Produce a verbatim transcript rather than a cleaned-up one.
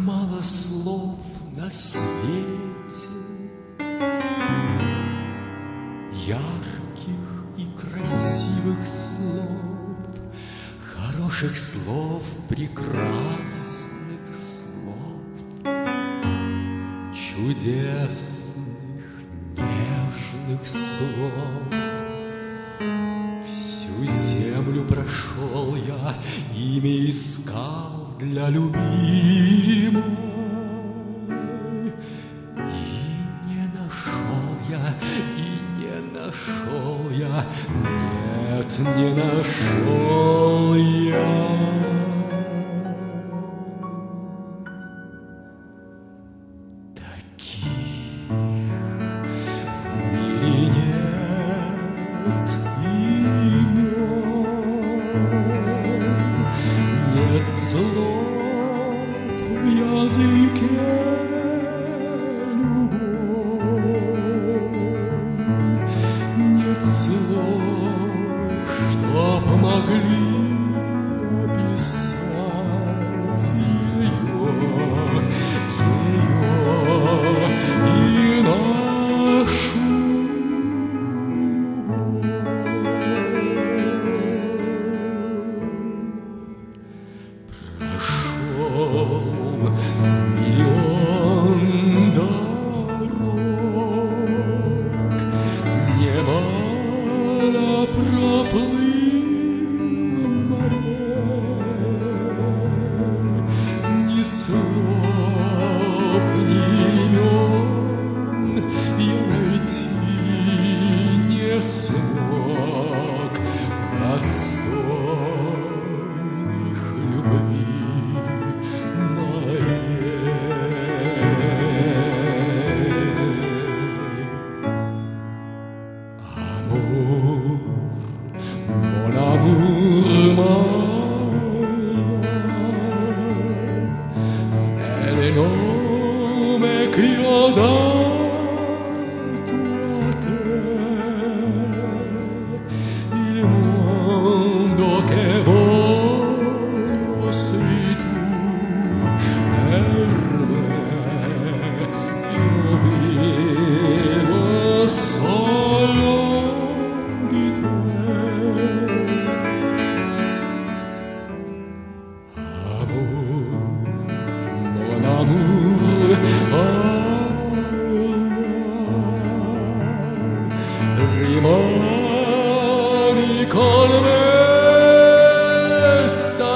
мало слов на свете, ярких и красивых слов, хороших слов, прекрасных слов, чудесных, нежных слов. Всю землю прошел я, имя искал для любимой, и не нашел я, и не нашел я, нет, не нашел я. Таких в мире нет имен, нет слов в языке любовь, нет слов, что помогли описать ее, ее и нашу любовь. Миллион дорог, немало проплыл море, ни слов, ни имен я найти не смог, достойных любви mon amour, mon è il nome che ho dato a te, il mondo che voglio sei tu per me, io vivo solo di te. Mon amour, rimani con me.